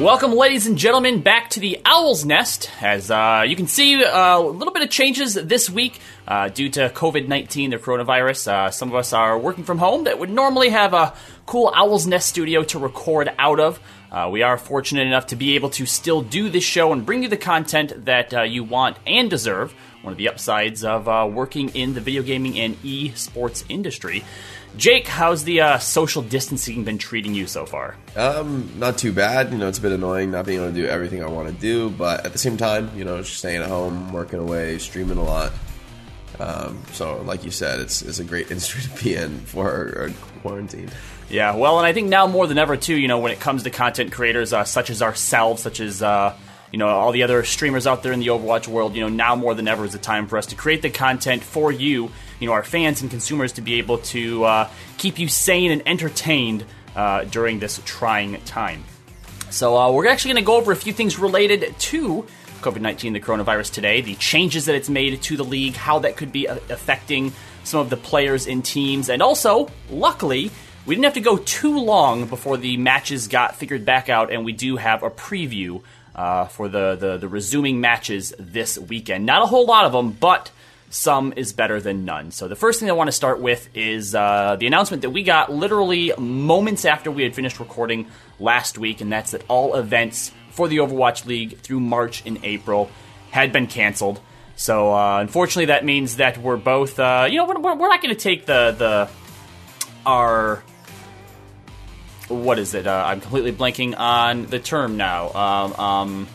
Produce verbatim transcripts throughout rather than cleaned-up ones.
Welcome, ladies and gentlemen, back to the Owl's Nest. As uh, you can see, uh, a little bit of changes this week uh, due to covid nineteen, the coronavirus. Uh, some of us are working from home that would normally have a cool Owl's Nest studio to record out of. Uh, we are fortunate enough to be able to still do this show and bring you the content that uh, you want and deserve. One of the upsides of uh, working in the video gaming and e-sports industry. Jake, how's the uh, social distancing been treating you so far? Um, not too bad. You know, it's a bit annoying not being able to do everything I want to do, but at the same time, you know, just staying at home, working away, streaming a lot. Um, so, like you said, it's it's a great industry to be in for our, our quarantine. Yeah, well, and I think now more than ever, too, you know, when it comes to content creators uh, such as ourselves, such as, uh, you know, all the other streamers out there in the Overwatch world, you know, now more than ever is the time for us to create the content for you, you know, our fans and consumers, to be able to uh, keep you sane and entertained uh, during this trying time. So uh, we're actually going to go over a few things related to covid nineteen, the coronavirus today, the changes that it's made to the league, how that could be affecting some of the players and teams, and also, luckily, we didn't have to go too long before the matches got figured back out, and we do have a preview uh, for the, the, the resuming matches this weekend. Not a whole lot of them, but some is better than none. So the first thing I want to start with is uh, the announcement that we got literally moments after we had finished recording last week, and that's that all events for the Overwatch League through March and April had been canceled. So uh, unfortunately, that means that we're both, uh, you know, we're, we're not going to take the the our what is it? Uh, I'm completely blanking on the term now. Um, um,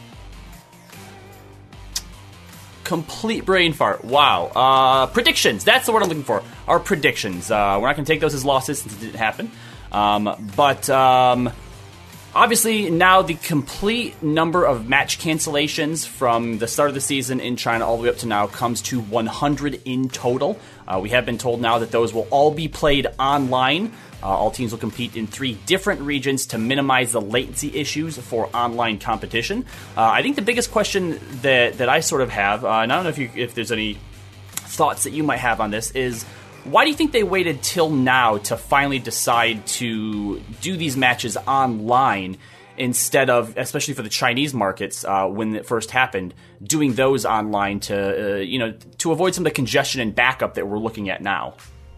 complete brain fart. Wow. Uh, predictions. That's the word I'm looking for. Our predictions. Uh, we're not going to take those as losses since it didn't happen. Um, but um, obviously now the complete number of match cancellations from the start of the season in China all the way up to now comes to one hundred in total. Uh, we have been told now that those will all be played online. Uh, all teams will compete in three different regions to minimize the latency issues for online competition. Uh, I think the biggest question that, that I sort of have, uh, and I don't know if you, if there's any thoughts that you might have on this, is why do you think they waited till now to finally decide to do these matches online instead of, especially for the Chinese markets, uh, when it first happened, doing those online to, uh, you know, to avoid some of the congestion and backup that we're looking at now?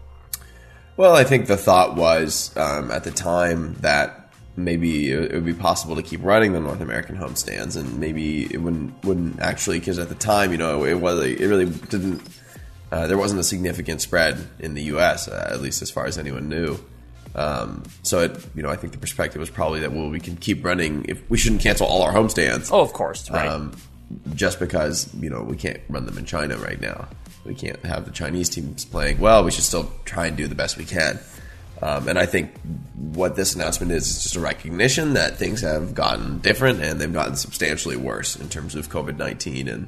Well, I think the thought was um, at the time that maybe it would be possible to keep running the North American homestands, and maybe it wouldn't wouldn't actually, because at the time, you know, it was it really didn't. Uh, there wasn't a significant spread in the U S, uh, at least as far as anyone knew. Um, so, it, you know, I think the perspective was probably that, well, we can keep running. If we shouldn't cancel all our homestands. Oh, of course, right. Um, just because, you know, we can't run them in China right now. We can't have the Chinese teams playing. Well, we should still try and do the best we can. Um, and I think what this announcement is is just a recognition that things have gotten different, and they've gotten substantially worse in terms of covid nineteen, and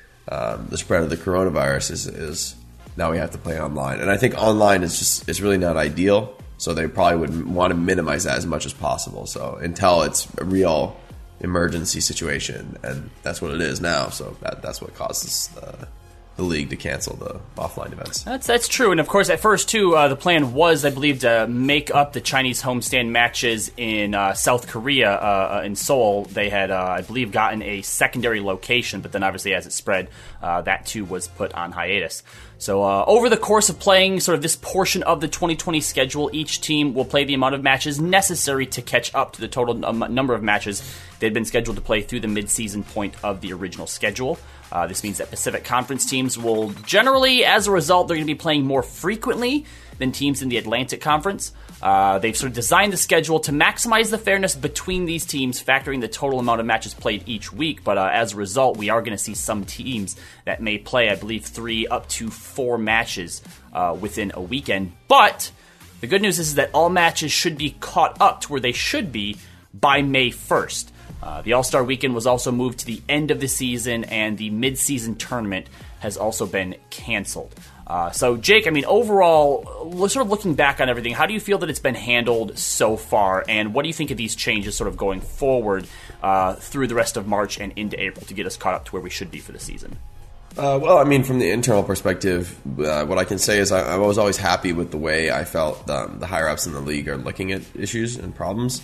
um, the spread of the coronavirus is, is now we have to play online. And I think online is just is really not ideal, so they probably would want to minimize that as much as possible. So until it's a real emergency situation, and that's what it is now. So that that's what causes the the league to cancel the offline events. That's that's true, and of course, at first too, uh, the plan was, I believe, to make up the Chinese homestand matches in uh, South Korea, uh, in Seoul. They had, uh, I believe, gotten a secondary location, but then obviously, as it spread, uh, that too was put on hiatus. So uh, over the course of playing sort of this portion of the twenty twenty schedule, each team will play the amount of matches necessary to catch up to the total um, number of matches they'd been scheduled to play through the mid-season point of the original schedule. Uh, this means that Pacific Conference teams will generally, as a result, they're going to be playing more frequently than teams in the Atlantic Conference. Uh, they've sort of designed the schedule to maximize the fairness between these teams, factoring the total amount of matches played each week. But uh, as a result, we are going to see some teams that may play, I believe, three up to four matches uh, within a weekend. But the good news is that all matches should be caught up to where they should be by May first. Uh, the All-Star Weekend was also moved to the end of the season, and the mid-season tournament has also been canceled. Uh, so, Jake, I mean, overall, sort of looking back on everything, how do you feel that it's been handled so far, and what do you think of these changes sort of going forward uh, through the rest of March and into April to get us caught up to where we should be for the season? Uh, well, I mean, from the internal perspective, uh, what I can say is I, I was always happy with the way I felt um, the higher-ups in the league are looking at issues and problems.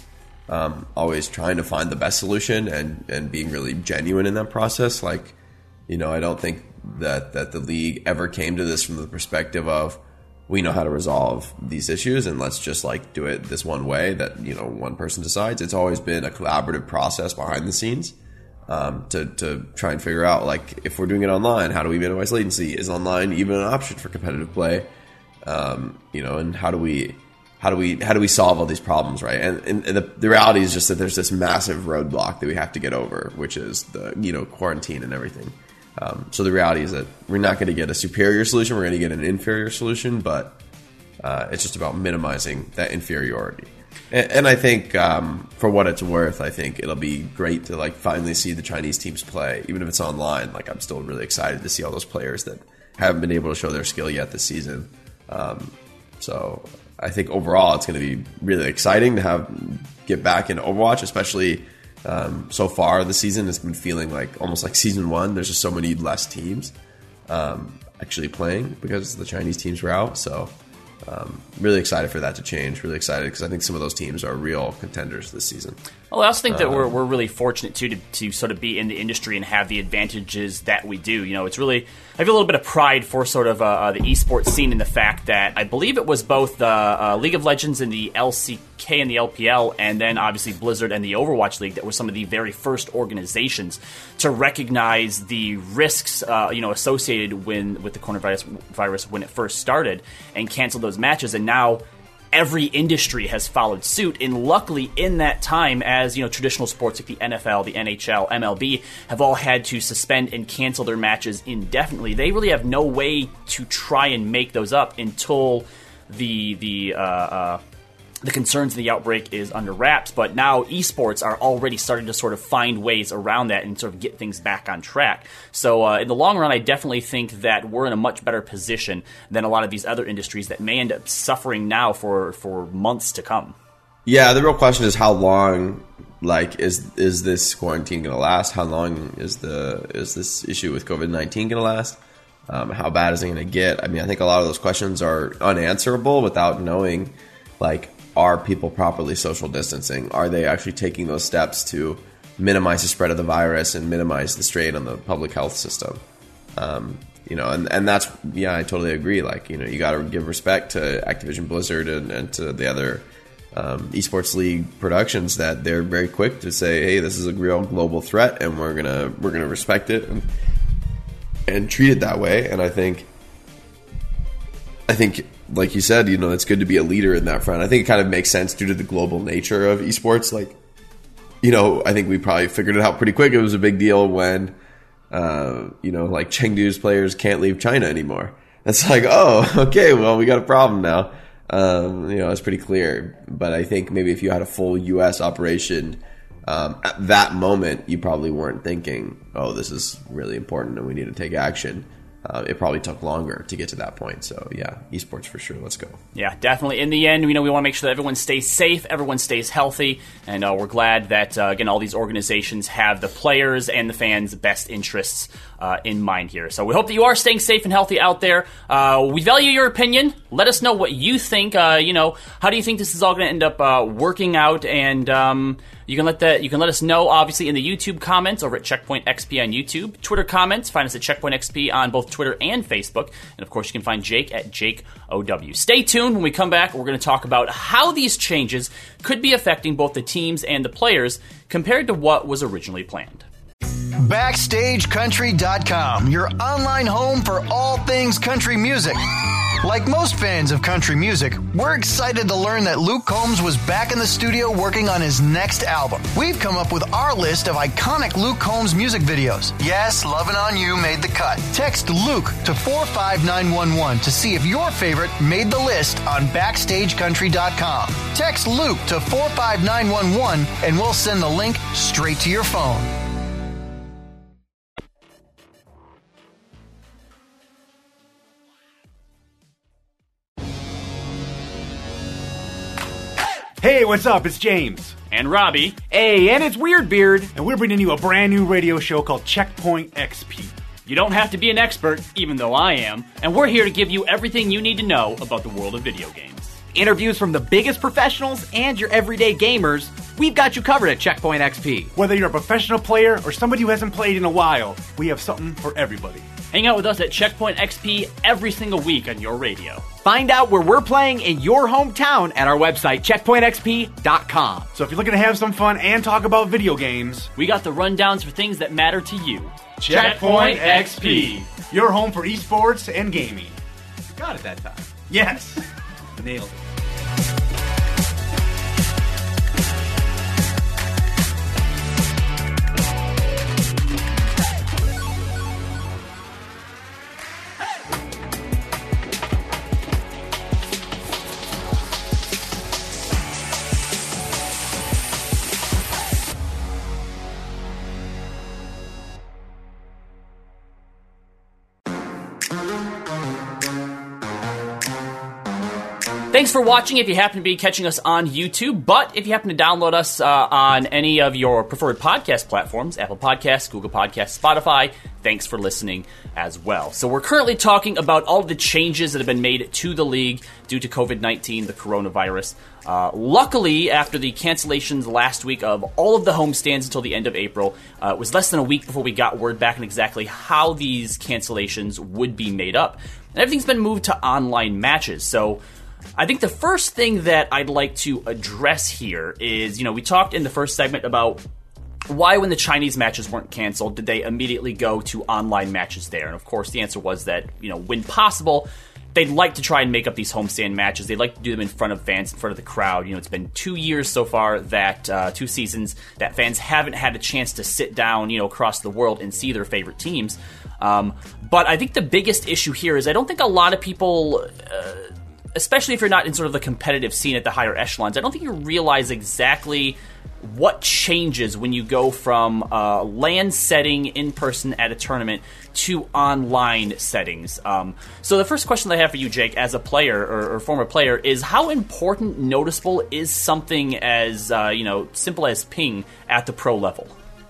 um, always trying to find the best solution and, and being really genuine in that process. Like, you know, I don't think that, that the league ever came to this from the perspective of, we know how to resolve these issues and let's just like do it this one way that, you know, one person decides. It's always been a collaborative process behind the scenes um, to, to try and figure out, like, if we're doing it online, how do we minimize latency? Is online even an option for competitive play? Um, you know, and how do we, how do we, how do we solve all these problems, right? And, and, and the, the reality is just that there's this massive roadblock that we have to get over, which is the, you know, quarantine and everything. Um, so the reality is that we're not going to get a superior solution. We're going to get an inferior solution, but uh, it's just about minimizing that inferiority. And, and I think, um, for what it's worth, I think it'll be great to like finally see the Chinese teams play, even if it's online. Like, I'm still really excited to see all those players that haven't been able to show their skill yet this season. Um, so I think overall it's going to be really exciting to have get back in Overwatch, especially. Um, so far, the season has been feeling like almost like season one. There's just so many less teams um, actually playing because the Chinese teams were out. So um, really excited for that to change. Really excited because I think some of those teams are real contenders this season. Well, I also think that um, we're we're really fortunate too to to sort of be in the industry and have the advantages that we do. You know, it's really I feel a little bit of pride for sort of uh, the esports scene in the fact that I believe it was both the uh, League of Legends and the L C K and the L P L, and then obviously Blizzard and the Overwatch League that were some of the very first organizations to recognize the risks, uh, you know, associated when with the coronavirus virus when it first started and canceled those matches, and now every industry has followed suit. And luckily, in that time, as you know, traditional sports like the N F L, the N H L, M L B have all had to suspend and cancel their matches indefinitely. They really have no way to try and make those up until the the uh, uh, the concerns of the outbreak is under wraps. But now esports are already starting to sort of find ways around that and sort of get things back on track. So uh, in the long run, I definitely think that we're in a much better position than a lot of these other industries that may end up suffering now for, for months to come. Yeah, the real question is how long, like, is is this quarantine going to last? How long is the is this issue with COVID nineteen going to last? Um, how bad is it going to get? I mean, I think a lot of those questions are unanswerable without knowing, like, are people properly social distancing? Are they actually taking those steps to minimize the spread of the virus and minimize the strain on the public health system? Um, you know, and, and that's, yeah, I totally agree. Like, you know, you got to give respect to Activision Blizzard and, and to the other um, esports league productions that they're very quick to say, hey, this is a real global threat and we're gonna we're gonna respect it and and treat it that way. And I think, I think. Like you said, you know, it's good to be a leader in that front. I think it kind of makes sense due to the global nature of esports. Like, you know, I think we probably figured it out pretty quick. It was a big deal when, uh, you know, like Chengdu's players can't leave China anymore. It's like, oh, okay, well, we got a problem now. Um, you know, it's pretty clear. But I think maybe if you had a full U S operation um, at that moment, you probably weren't thinking, oh, this is really important and we need to take action. Uh, it probably took longer to get to that point. So, yeah, esports for sure. Let's go. Yeah, definitely. In the end, you know, we want to make sure that everyone stays safe, everyone stays healthy, and uh, we're glad that, uh, again, all these organizations have the players and the fans' best interests uh, in mind here. So we hope that you are staying safe and healthy out there. Uh, we value your opinion. Let us know what you think. Uh, you know, how do you think this is all going to end up uh, working out? And um, you can let that you can let us know, obviously, in the YouTube comments over at Checkpoint X P on YouTube. Twitter comments, find us at Checkpoint X P on both Twitter and Facebook. And, of course, you can find Jake at Jake O W. Stay tuned. When we come back, we're going to talk about how these changes could be affecting both the teams and the players compared to what was originally planned. Backstage Country dot com, your online home for all things country music. Like most fans of country music, we're excited to learn that Luke Combs was back in the studio working on his next album. We've come up with our list of iconic Luke Combs music videos. Yes, Lovin' On You made the cut. Text Luke to four five nine one one to see if your favorite made the list on Backstage Country dot com. Text Luke to four five nine one one and we'll send the link straight to your phone. Hey, what's up? It's James. And Robbie. Hey, and it's Weird Beard. And we're bringing you a brand new radio show called Checkpoint X P. You don't have to be an expert, even though I am. And we're here to give you everything you need to know about the world of video games. interviews from the biggest professionals and your everyday gamers, we've got you covered at Checkpoint X P. Whether you're a professional player or somebody who hasn't played in a while, we have something for everybody. Hang out with us at Checkpoint X P every single week on your radio. Find out where we're playing in your hometown at our website, checkpoint x p dot com. So if you're looking to have some fun and talk about video games, we got the rundowns for things that matter to you. Checkpoint X P, your home for esports and gaming. You got it that time. Yes. Nailed it. Thanks for watching if you happen to be catching us on YouTube, but if you happen to download us uh, on any of your preferred podcast platforms, Apple Podcasts, Google Podcasts, Spotify, thanks for listening as well. So we're currently talking about all of the changes that have been made to the league due to covid nineteen, the coronavirus. Uh, luckily, after the cancellations last week of all of the homestands until the end of April, uh, it was less than a week before we got word back on exactly how these cancellations would be made up. And everything's been moved to online matches, so I think the first thing that I'd like to address here is, you know, we talked in the first segment about why when the Chinese matches weren't canceled, did they immediately go to online matches there? And of course, the answer was that, you know, when possible, they'd like to try and make up these homestand matches. They'd like to do them in front of fans, in front of the crowd. You know, it's been two years so far, that uh, two seasons, that fans haven't had a chance to sit down, you know, across the world and see their favorite teams. Um, but I think the biggest issue here is I don't think a lot of people... Uh, especially if you're not in sort of the competitive scene at the higher echelons, I don't think you realize exactly what changes when you go from a LAN setting in person at a tournament to online settings. Um, so the first question that I have for you, Jake, as a player or, or former player, is how important, noticeable is something as uh, you know simple as ping at the pro level?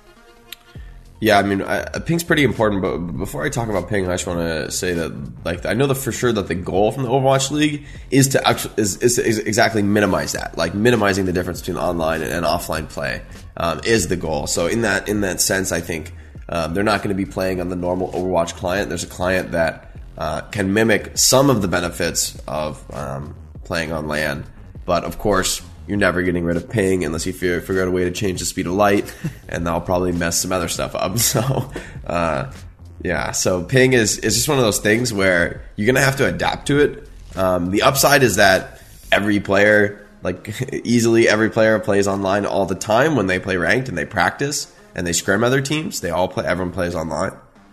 Yeah, I mean, I, ping's pretty important, but before I talk about ping, I just want to say that, like, I know that for sure that the goal from the Overwatch League is to actually is, is, is exactly minimize that, like minimizing the difference between online and, and offline play um, is the goal. So in that in that sense, I think um, they're not going to be playing on the normal Overwatch client. There's a client that uh, can mimic some of the benefits of um, playing on LAN, but of course, you're never getting rid of ping unless you figure, figure out a way to change the speed of light, and that'll probably mess some other stuff up. So, uh, yeah, so ping is, is just one of those things where you're going to have to adapt to it. Um, the upside is that every player, like easily every player plays online all the time when they play ranked and they practice and they scrim other teams. They all play, everyone plays online.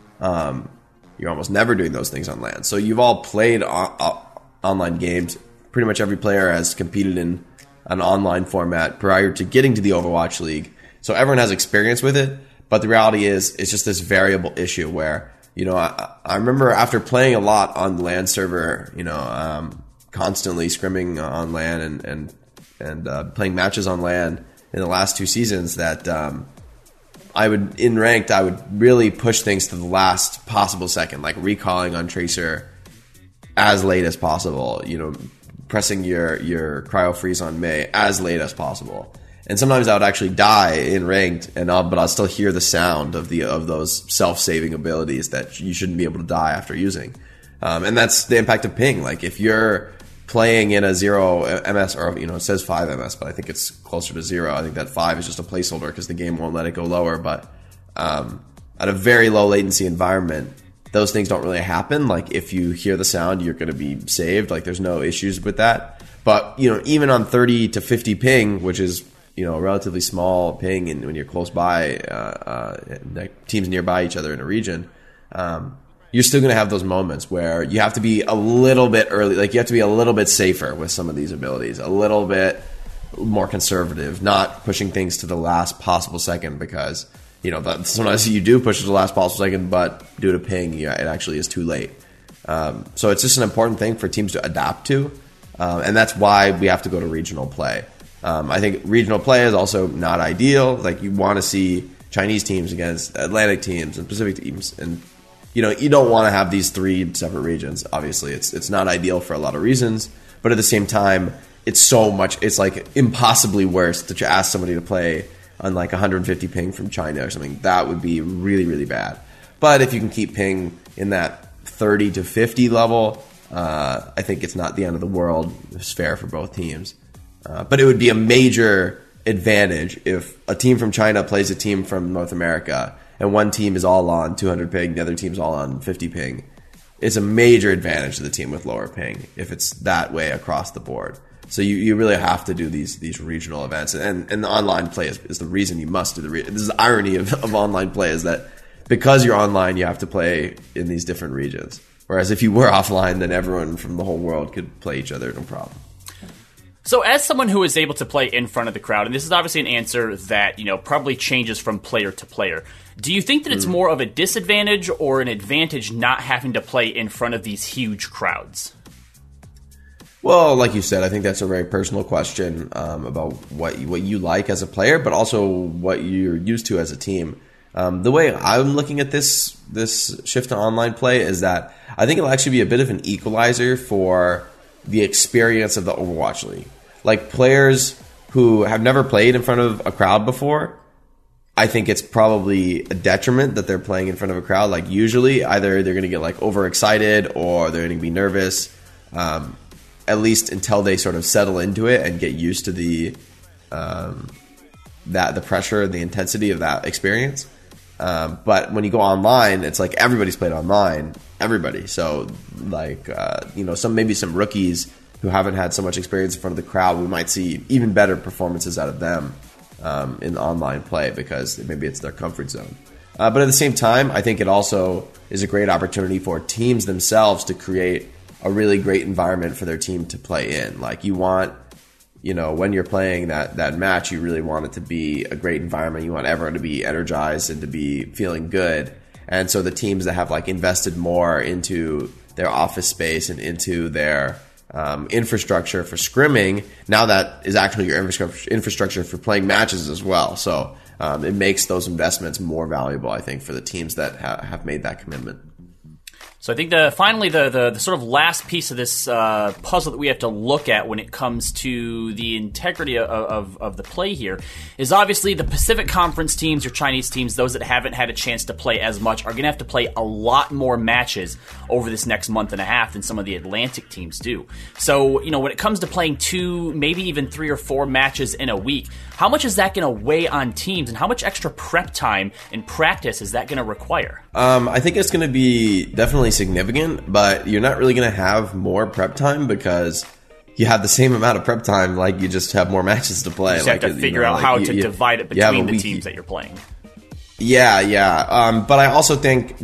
Um, you're almost never doing those things on LAN. So you've all played o- o- online games. Pretty much every player has competed in an online format prior to getting to the Overwatch League. So everyone has experience with it, but the reality is it's just this variable issue where, you know, I, I remember after playing a lot on the LAN server, you know, um, constantly scrimming on LAN and, and, and uh, playing matches on LAN in the last two seasons that um, I would, in ranked, I would really push things to the last possible second, like recalling on Tracer as late as possible, you know, pressing your, your cryo freeze on Mei as late as possible. And sometimes I would actually die in ranked, and I'll, but I'll still hear the sound of the of those self-saving abilities that you shouldn't be able to die after using. Um, and that's the impact of ping. Like if you're playing in a zero M S, or you know it says five M S, but I think it's closer to zero. I think that five is just a placeholder because the game won't let it go lower. But um, at a very low latency environment, those things don't really happen. Like if you hear the sound, you're going to be saved. Like there's no issues with that. But you know, even on thirty to fifty ping, which is you know a relatively small ping, and when you're close by, uh, uh, like teams nearby each other in a region, um, you're still going to have those moments where you have to be a little bit early. Like you have to be a little bit safer with some of these abilities, a little bit more conservative, not pushing things to the last possible second because. You know, that sometimes you do push it to the last possible second, but due to ping, yeah, it actually is too late. Um, so it's just an important thing for teams to adapt to, um, and that's why we have to go to regional play. Um, I think regional play is also not ideal. Like you want to see Chinese teams against Atlantic teams and Pacific teams, and you know you don't want to have these three separate regions. Obviously, it's it's not ideal for a lot of reasons, But at the same time, it's so much, it's like impossibly worse to ask somebody to play on like one hundred fifty ping from China or something. That would be really, really bad. But if you can keep ping in that thirty to fifty level, uh, I think it's not the end of the world. It's fair for both teams. Uh, but it would be a major advantage if a team from China plays a team from North America and one team is all on two hundred ping, the other team's all on fifty ping. It's a major advantage to the team with lower ping if it's that way across the board. So you, you really have to do these these regional events, and and the online play is, is the reason you must do the. Re- this is the irony of, of online play is that because you're online, you have to play in these different regions. Whereas if you were offline, then everyone from the whole world could play each other, no problem. So as someone who is able to play in front of the crowd, and this is obviously an answer that, you know, probably changes from player to player, do you think that it's more of a disadvantage or an advantage not having to play in front of these huge crowds? Well, like you said, I think that's a very personal question um, about what you, what you like as a player, but also what you're used to as a team. Um, the way I'm looking at this this shift to online play is that I think it'll actually be a bit of an equalizer for the experience of the Overwatch League. Like players who have never played in front of a crowd before, I think it's probably a detriment that they're playing in front of a crowd. Like usually, either they're going to get like overexcited or they're going to be nervous. Um, at least until they sort of settle into it and get used to the um, that the pressure and the intensity of that experience. Um, but when you go online, it's like everybody's played online, everybody. So like uh, you know, some maybe some rookies who haven't had so much experience in front of the crowd, we might see even better performances out of them um, in online play because maybe it's their comfort zone. Uh, but at the same time, I think it also is a great opportunity for teams themselves to create a really great environment for their team to play in. Like you want, you know, when you're playing that, that match, you really want it to be a great environment. You want everyone to be energized and to be feeling good. And so the teams that have like invested more into their office space and into their um, infrastructure for scrimming, now that is actually your infrastructure, infrastructure for playing matches as well. So um, it makes those investments more valuable, I think, for the teams that ha- have made that commitment. So I think the finally the, the, the sort of last piece of this uh, puzzle that we have to look at when it comes to the integrity of, of, of the play here is obviously the Pacific Conference teams or Chinese teams, those that haven't had a chance to play as much, are going to have to play a lot more matches over this next month and a half than some of the Atlantic teams do. So, you know, when it comes to playing two, maybe even three or four matches in a week, how much is that going to weigh on teams and how much extra prep time and practice is that going to require? Um, I think it's going to be definitely significant, but you're not really going to have more prep time because you have the same amount of prep time, like you just have more matches to play. You just like, have to figure you know, out like how you, to you, divide it between the week, teams that you're playing. Yeah, yeah. Um, but I also think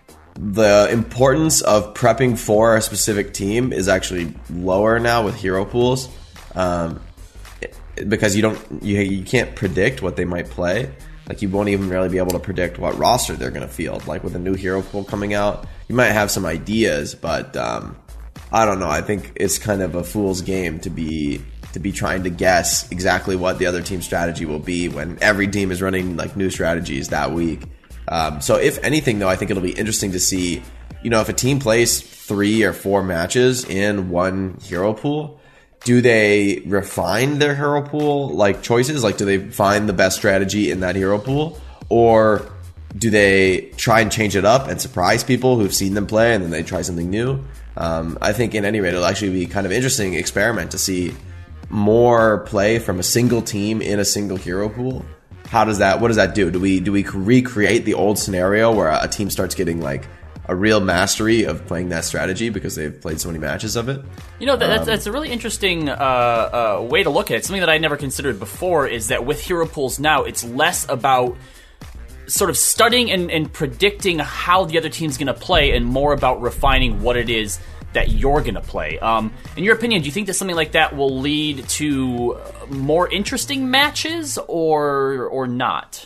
the importance of prepping for a specific team is actually lower now with hero pools, um, because you don't you you can't predict what they might play. Like you won't even really be able to predict what roster they're going to field. Like with a new hero pool coming out, you might have some ideas, but um, I don't know. I think it's kind of a fool's game to be to be trying to guess exactly what the other team's strategy will be when every team is running like new strategies that week. Um, so if anything, though, I think it'll be interesting to see, you know, if a team plays three or four matches in one hero pool, do they refine their hero pool like choices? Like, do they find the best strategy in that hero pool? Or do they try and change it up and surprise people who've seen them play and then they try something new? Um, I think, in any rate, it'll actually be kind of interesting experiment to see more play from a single team in a single hero pool. How does that, what does that do? Do we, do we recreate the old scenario where a team starts getting like a real mastery of playing that strategy because they've played so many matches of it? You know, that, um, that's, that's a really interesting uh, uh, way to look at it. Something that I never considered before is that with hero pools now, it's less about sort of studying and, and predicting how the other team's going to play and more about refining what it is that you're going to play. Um, in your opinion, do you think that something like that will lead to more interesting matches or or not?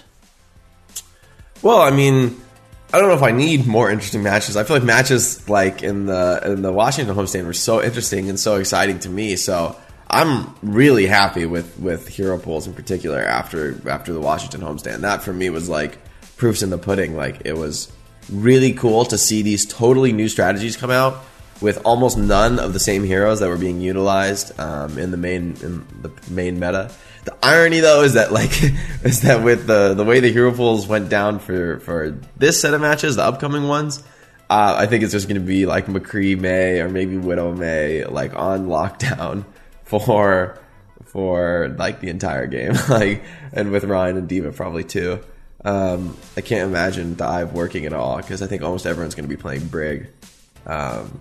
Well, I mean, I don't know if I need more interesting matches. I feel like matches like in the in the Washington homestand were so interesting and so exciting to me. So I'm really happy with, with hero pools in particular after after the Washington homestand. That for me was like proofs in the pudding. Like it was really cool to see these totally new strategies come out with almost none of the same heroes that were being utilized um, in the main in the main meta. The irony, though, is that like is that with the the way the hero pools went down for for this set of matches, the upcoming ones, uh, I think it's just going to be like McCree Mei or maybe Widow Mei like on lockdown for for like the entire game, like, and with Ryan and D.Va probably too. Um, I can't imagine Dive working at all because I think almost everyone's going to be playing Brig, um,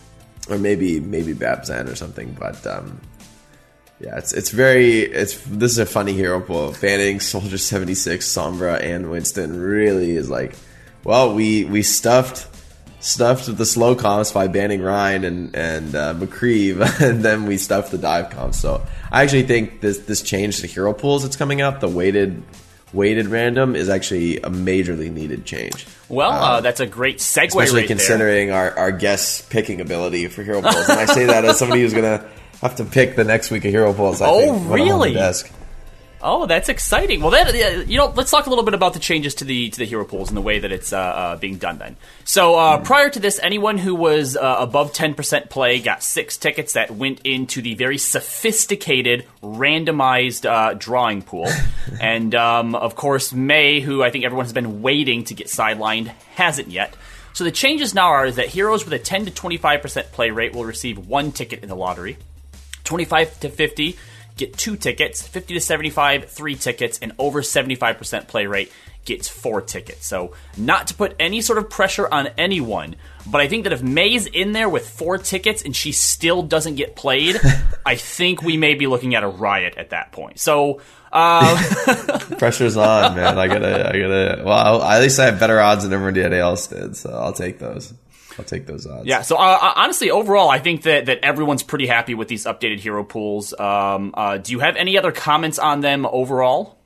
or maybe maybe Babzen or something, but. Um, Yeah, it's it's very it's this is a funny hero pool. Banning Soldier seventy-six, Sombra, and Winston really is like, well, we we stuffed stuffed the slow comps by banning Ryan and and uh, McCree, and then we stuffed the dive comps. So I actually think this this change to hero pools that's coming up, the weighted weighted random, is actually a majorly needed change. Well, um, uh, that's a great segue, especially right considering there. our our guest picking ability for hero pools, and I say that as somebody who's gonna have to pick the next week of hero pools. I oh, think, really? Desk. Oh, that's exciting. Well, that you know, let's talk a little bit about the changes to the to the hero pools and the way that it's uh, uh, being done. Then, so uh, mm. prior to this, anyone who was uh, above ten percent play got six tickets that went into the very sophisticated randomized uh, drawing pool, and um, of course, Mei, who I think everyone has been waiting to get sidelined, hasn't yet. So the changes now are that heroes with a ten to twenty-five percent play rate will receive one ticket in the lottery. twenty-five to fifty get two tickets, fifty to seventy-five, three tickets, and over seventy-five percent play rate gets four tickets. So not to put any sort of pressure on anyone, but I think that if Mei's in there with four tickets and she still doesn't get played, I think we may be looking at a riot at that point. So uh, pressure's on, man. I gotta, I gotta. Well, at least I have better odds than everybody else did, so I'll take those. I'll take those odds. Yeah, so uh, honestly, overall, I think that, that everyone's pretty happy with these updated hero pools. Um, uh, do you have any other comments on them overall?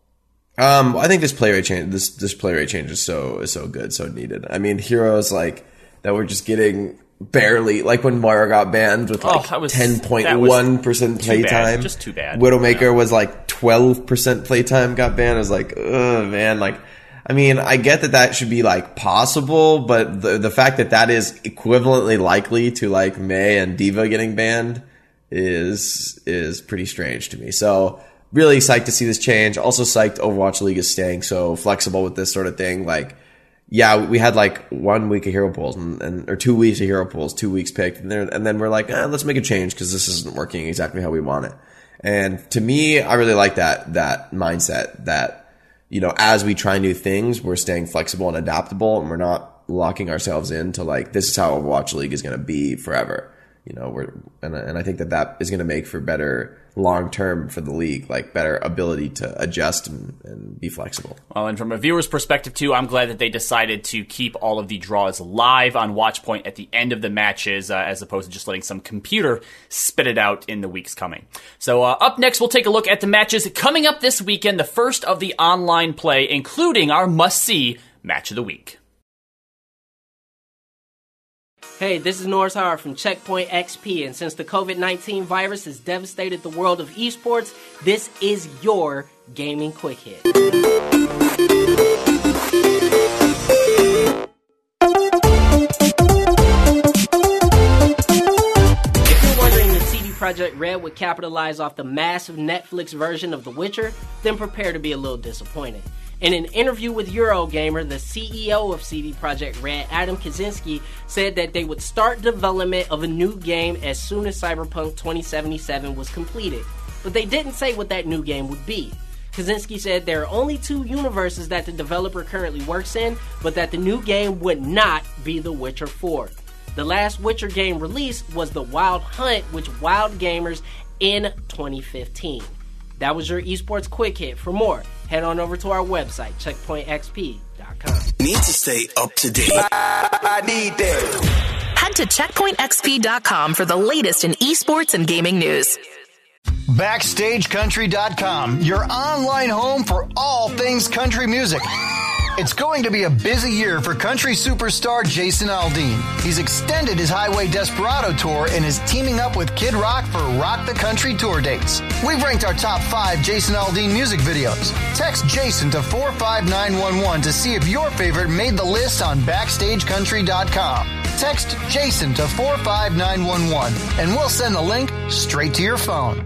Um, I think this play rate change, this this play rate change is so is so good, so needed. I mean, heroes like that were just getting barely, like when Moira got banned with like oh, ten point one percent playtime. Just too bad. Widowmaker yeah. was like twelve percent playtime, got banned. I was like, ugh, man, like. I mean, I get that that should be, like, possible, but the the fact that that is equivalently likely to, like, Mei and D.Va getting banned is is pretty strange to me. So, really psyched to see this change. Also psyched Overwatch League is staying so flexible with this sort of thing. Like, yeah, we had, like, one week of hero pools, and, and or two weeks of hero pools, two weeks picked, and, and then we're like, eh, let's make a change because this isn't working exactly how we want it. And to me, I really like that that mindset that, you know, as we try new things, we're staying flexible and adaptable, and we're not locking ourselves into like, this is how Overwatch League is going to be forever. You know, we're, and, and I think that that is going to make for better long term for the league, like better ability to adjust and, and be flexible. Well, and from a viewer's perspective too, I'm glad that they decided to keep all of the draws live on Watchpoint at the end of the matches, uh, as opposed to just letting some computer spit it out in the weeks coming. So uh, up next, we'll take a look at the matches coming up this weekend, the first of the online play, including our must-see match of the week. Hey, this is Norris Howard from Checkpoint X P, and since the covid nineteen virus has devastated the world of esports, this is your gaming quick hit. If you're wondering if C D Projekt Red would capitalize off the massive Netflix version of The Witcher, then prepare to be a little disappointed. In an interview with Eurogamer, the C E O of C D Projekt Red, Adam Kaczynski, said that they would start development of a new game as soon as Cyberpunk twenty seventy-seven was completed. But they didn't say what that new game would be. Kaczynski said there are only two universes that the developer currently works in, but that the new game would not be The Witcher four. The last Witcher game released was The Wild Hunt, which wowed gamers in twenty fifteen. That was your esports quick hit. For more, head on over to our website, checkpoint x p dot com. Need to stay up to date. I, I need that. Head to checkpoint x p dot com for the latest in esports and gaming news. backstage country dot com, your online home for all things country music. It's going to be a busy year for country superstar Jason Aldean. He's extended his Highway Desperado tour and is teaming up with Kid Rock for Rock the Country tour dates. We've ranked our top five Jason Aldean music videos. Text Jason to four five nine one one to see if your favorite made the list on backstage country dot com. text Jason to four five nine one one, and we'll send the link straight to your phone.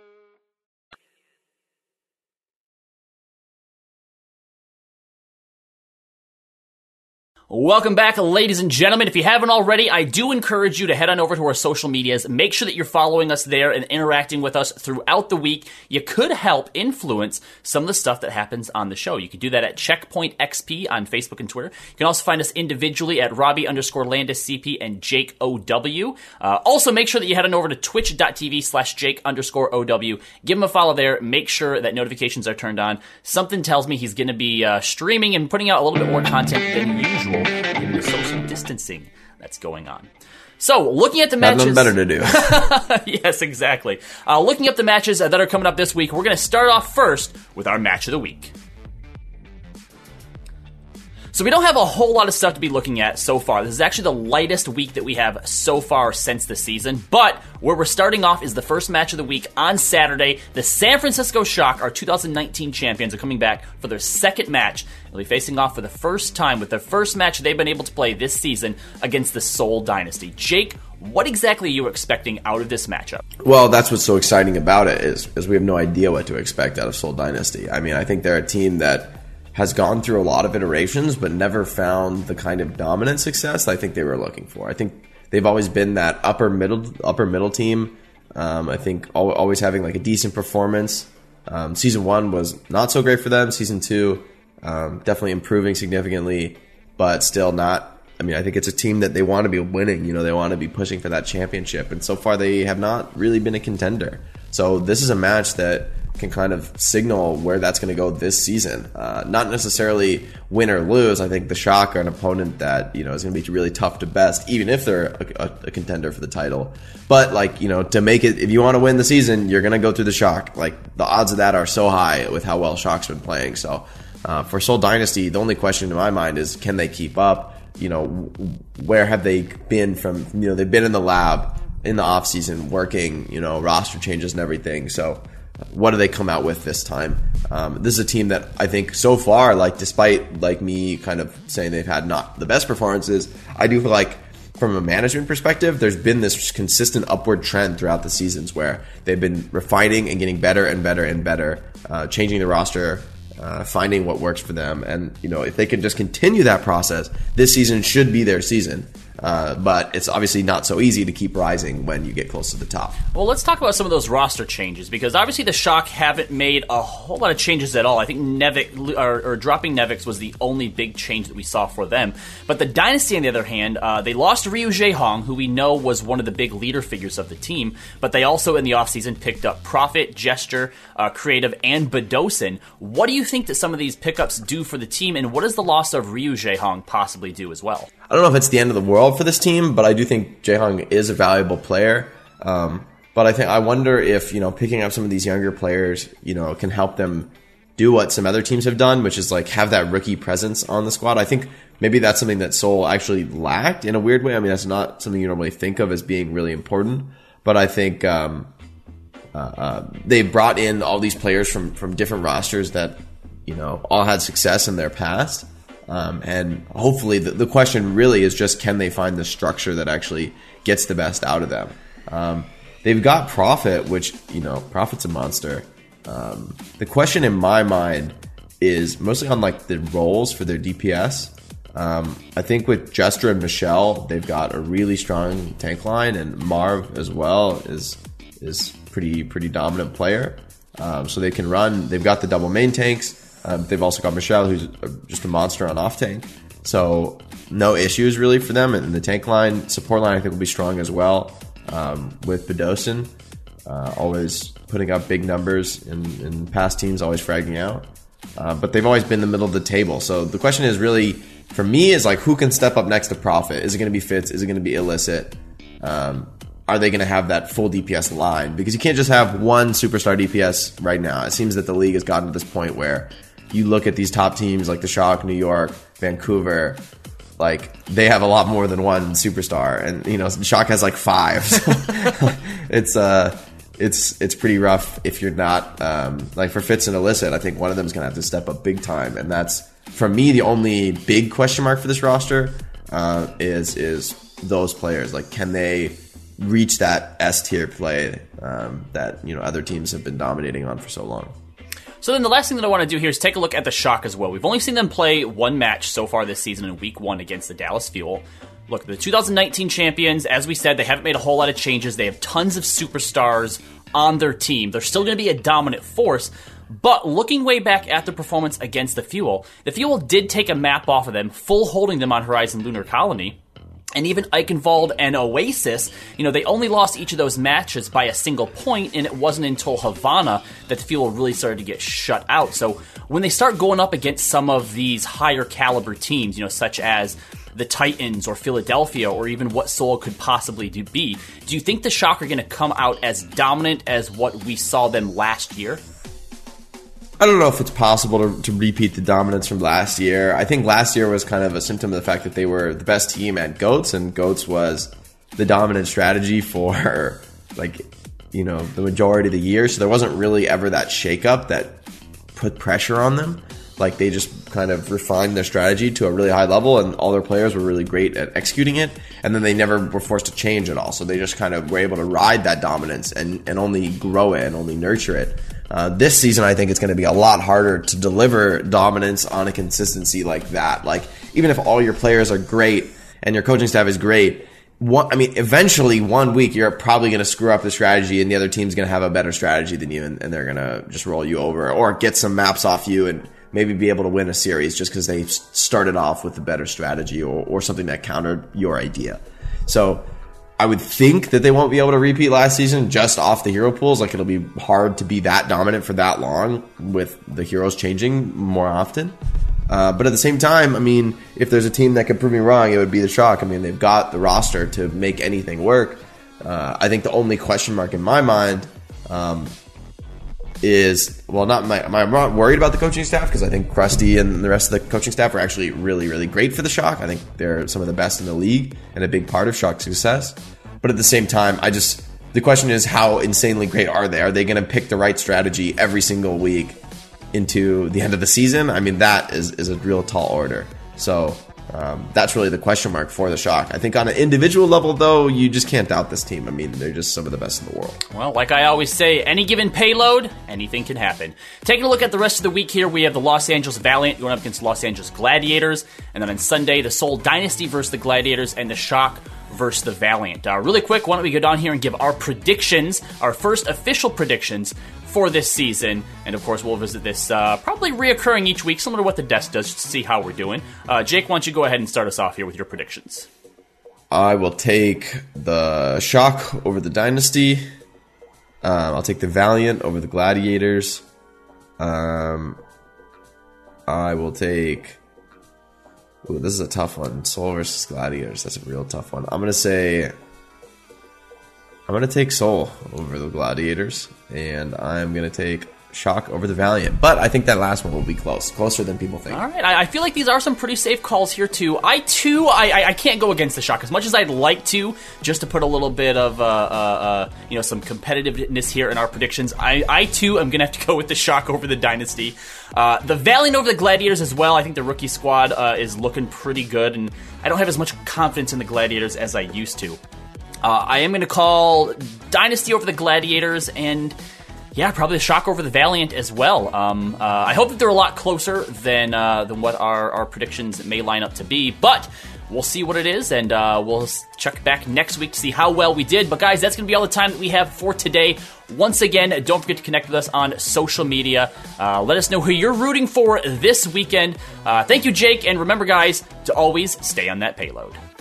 Welcome back, ladies and gentlemen. If you haven't already, I do encourage you to head on over to our social medias. Make sure that you're following us there and interacting with us throughout the week. You could help influence some of the stuff that happens on the show. You can do that at Checkpoint X P on Facebook and Twitter. You can also find us individually at Robbie underscore Landis CP and Jake O W. Uh, also, make sure that you head on over to twitch.tv slash Jake underscore OW. Give him a follow there. Make sure that notifications are turned on. Something tells me he's going to be uh, streaming and putting out a little bit more content than usual. In the social distancing that's going on. So, looking at the matches... Have nothing better to do. Yes, exactly. Uh, looking up the matches uh, that are coming up this week, we're going to start off first with our match of the week. So we don't have a whole lot of stuff to be looking at so far. This is actually the lightest week that we have so far since the season. But where we're starting off is the first match of the week on Saturday. The San Francisco Shock, our two thousand nineteen champions, are coming back for their second match. They'll be facing off for the first time with their first match they've been able to play this season against the Seoul Dynasty. Jake, what exactly are you expecting out of this matchup? Well, that's what's so exciting about it is, is we have no idea what to expect out of Seoul Dynasty. I mean, I think they're a team that has gone through a lot of iterations, but never found the kind of dominant success I think they were looking for. I think they've always been that upper middle upper middle team. Um, I think always having like a decent performance. Um, season one was not so great for them. Season two, um, definitely improving significantly, but still not. I mean, I think it's a team that they want to be winning. You know, they want to be pushing for that championship, and so far they have not really been a contender. So this is a match that can kind of signal where that's going to go this season. Uh, not necessarily win or lose. I think the Shock are an opponent that, you know, is going to be really tough to best, even if they're a, a, a contender for the title. But, like, you know, to make it, if you want to win the season, you're going to go through the Shock. Like, the odds of that are so high with how well Shock's been playing. So, uh, for Seoul Dynasty, the only question in my mind is, can they keep up? You know, where have they been from, you know, they've been in the lab in the off season working, you know, roster changes and everything. So, what do they come out with this time? Um, this is a team that I think so far, like despite like me kind of saying they've had not the best performances, I do feel like from a management perspective, there's been this consistent upward trend throughout the seasons where they've been refining and getting better and better and better, uh, changing the roster, uh, finding what works for them. And, you know, if they can just continue that process, this season should be their season. Uh, but it's obviously not so easy to keep rising when you get close to the top. Well, let's talk about some of those roster changes, because obviously the Shock haven't made a whole lot of changes at all. I think Nevik, or, or dropping Nevix was the only big change that we saw for them. But the Dynasty, on the other hand, uh, they lost Ryu Jae-hong, who we know was one of the big leader figures of the team, but they also in the offseason picked up Profit, Gesture, uh, Creative, and Bedosin. What do you think that some of these pickups do for the team, and what does the loss of Ryu Jae-hong possibly do as well? I don't know if it's the end of the world for this team, but I do think Jae-hong is a valuable player. Um, but I think I wonder if, you know, picking up some of these younger players, you know, can help them do what some other teams have done, which is like have that rookie presence on the squad. I think maybe that's something that Seoul actually lacked in a weird way. I mean, that's not something you normally think of as being really important, but I think um, uh, uh, they brought in all these players from from different rosters that, you know, all had success in their past. Um, and hopefully the, the question really is just, can they find the structure that actually gets the best out of them? Um, they've got Profit, which, you know, Profit's a monster. Um, the question in my mind is mostly on like the roles for their D P S. Um, I think with Gesture and Michelle, they've got a really strong tank line, and Marv as well is is pretty pretty dominant player. Um, so they can run. They've got the double main tanks. Um, they've also got Michelle, who's just a monster on off tank. So no issues really for them. And the tank line, support line, I think will be strong as well. Um, with Bedosin, uh, always putting up big numbers in, in past teams, always fragging out. Uh, but they've always been in the middle of the table. So the question is really, for me, is like, who can step up next to Profit? Is it going to be Fitz? Is it going to be Illicit? Um, are they going to have that full D P S line? Because you can't just have one superstar D P S right now. It seems that the league has gotten to this point where you look at these top teams like the Shock, New York, Vancouver, like they have a lot more than one superstar, and you know the Shock has like five. So it's uh, it's it's pretty rough if you're not um, like for Fitz and Illicit. I think one of them is gonna have to step up big time, and that's for me the only big question mark for this roster uh, is is those players. Like, can they reach that S tier play um, that you know other teams have been dominating on for so long? So then the last thing that I want to do here is take a look at the Shock as well. We've only seen them play one match so far this season in week one against the Dallas Fuel. Look, the two thousand nineteen champions, as we said, they haven't made a whole lot of changes. They have tons of superstars on their team. They're still going to be a dominant force. But looking way back at the performance against the Fuel, the Fuel did take a map off of them, full holding them on Horizon Lunar Colony. And even Eichenwald and Oasis, you know, they only lost each of those matches by a single point, and it wasn't until Havana that the Fuel really started to get shut out. So when they start going up against some of these higher caliber teams, you know, such as the Titans or Philadelphia or even what Seoul could possibly do be, do you think the Shock are going to come out as dominant as what we saw them last year? I don't know if it's possible to, to repeat the dominance from last year. I think last year was kind of a symptom of the fact that they were the best team at GOATS, and GOATS was the dominant strategy for, like, you know, the majority of the year. So there wasn't really ever that shakeup that put pressure on them. Like, they just kind of refined their strategy to a really high level, and all their players were really great at executing it. And then they never were forced to change at all. So they just kind of were able to ride that dominance and, and only grow it and only nurture it. Uh, this season, I think it's going to be a lot harder to deliver dominance on a consistency like that. Like, even if all your players are great and your coaching staff is great, one, I mean, eventually one week you're probably going to screw up the strategy and the other team's going to have a better strategy than you, and, and they're going to just roll you over or get some maps off you and maybe be able to win a series just because they started off with a better strategy or, or something that countered your idea. So I would think that they won't be able to repeat last season just off the hero pools. Like, it'll be hard to be that dominant for that long with the heroes changing more often. Uh, but at the same time, I mean, if there's a team that could prove me wrong, it would be the Shock. I mean, they've got the roster to make anything work. Uh, I think the only question mark in my mind um, is, well, not my, I'm not worried about the coaching staff because I think Krusty and the rest of the coaching staff are actually really, really great for the Shock. I think they're some of the best in the league and a big part of Shock's success. But at the same time, I just, the question is, how insanely great are they? Are they going to pick the right strategy every single week into the end of the season? I mean, that is, is a real tall order. So um, that's really the question mark for the Shock. I think on an individual level, though, you just can't doubt this team. I mean, they're just some of the best in the world. Well, like I always say, any given payload, anything can happen. Taking a look at the rest of the week here, we have the Los Angeles Valiant going up against the Los Angeles Gladiators. And then on Sunday, the Seoul Dynasty versus the Gladiators and the Shock versus the Valiant. Uh, really quick, why don't we go down here and give our predictions, our first official predictions for this season. And of course, we'll visit this uh, probably reoccurring each week, similar to what the desk does, just to see how we're doing. Uh, Jake, why don't you go ahead and start us off here with your predictions? I will take the Shock over the Dynasty. Um, I'll take the Valiant over the Gladiators. Um, I will take... Ooh, this is a tough one. Seoul versus Gladiators. That's a real tough one. I'm going to say... I'm going to take Seoul over the Gladiators. And I'm going to take Shock over the Valiant. But I think that last one will be close. Closer than people think. All right. I, I feel like these are some pretty safe calls here, too. I, too, I, I, I can't go against the Shock as much as I'd like to, just to put a little bit of, uh, uh, uh, you know, some competitiveness here in our predictions. I, I too, am going to have to go with the Shock over the Dynasty. Uh, the Valiant over the Gladiators as well. I think the rookie squad uh, is looking pretty good, and I don't have as much confidence in the Gladiators as I used to. Uh, I am going to call Dynasty over the Gladiators, and yeah, probably the Shock over the Valiant as well. Um, uh, I hope that they're a lot closer than uh, than what our, our predictions may line up to be, but we'll see what it is, and uh, we'll check back next week to see how well we did. But guys, that's going to be all the time that we have for today. Once again, don't forget to connect with us on social media. Uh, let us know who you're rooting for this weekend. Uh, thank you, Jake, and remember, guys, to always stay on that payload.